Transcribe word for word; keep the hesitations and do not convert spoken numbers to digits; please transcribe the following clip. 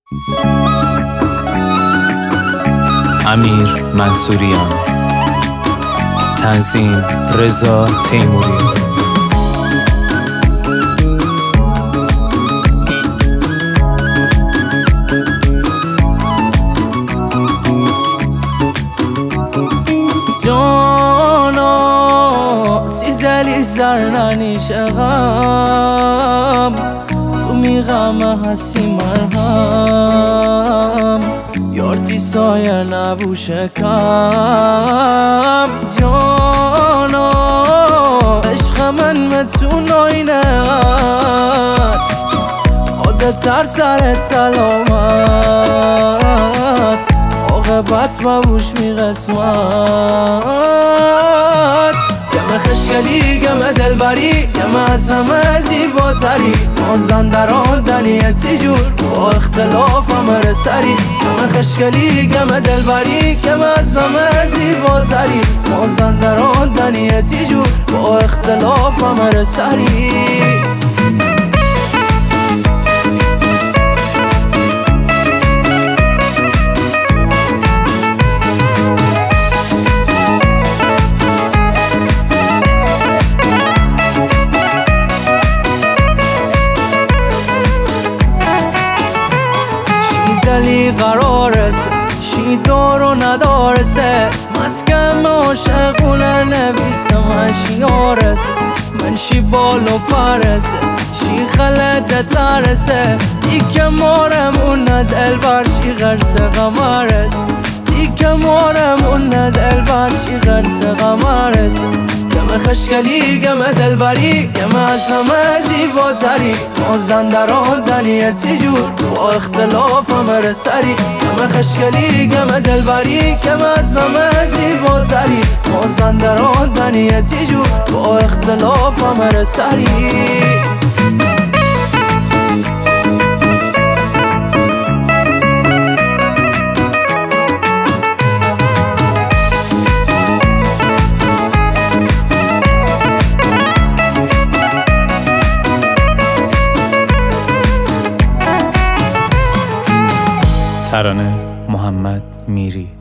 امیر منصوریان، تنظیم رضا تیموری. جانا تی دلی زر ننیشه غم، تو میغمه هستی مرهم، یار تی سایه نبو شکم. جانا عشق من متون آینه عادت تر سرت سلامت، عاقبت مبوش می قسمت. گمه خشگلی گمه دلبری گمه از همه زیباتری، مازن در آن دنیتی جور با اختلاف همه سری. گمه خشگلی گمه دلبری گمه از همه زیباتری، مازن در آن دنیتی جور با اختلاف همه سری. دلی قرارسه شی دار و ندارسه، مسکم عاشقونه نویسه من شیارسه. من شی بال و پرسه شی خلده ترسه، دیگه مارمونه دل بر شی غرسه غمرسه، دیگه مارمونه دل بر شی غرسه غمرسه. گمه خشگلی گمه دلبری گمه از همه زیباتری، مازن در آن دنیتی جور با اختلاف همه سری. گمه خشگلی گمه دلبری گمه از همه زیباتری، مازن در آن دنیتی جور با اختلاف همه سری. ترانه محمد میری.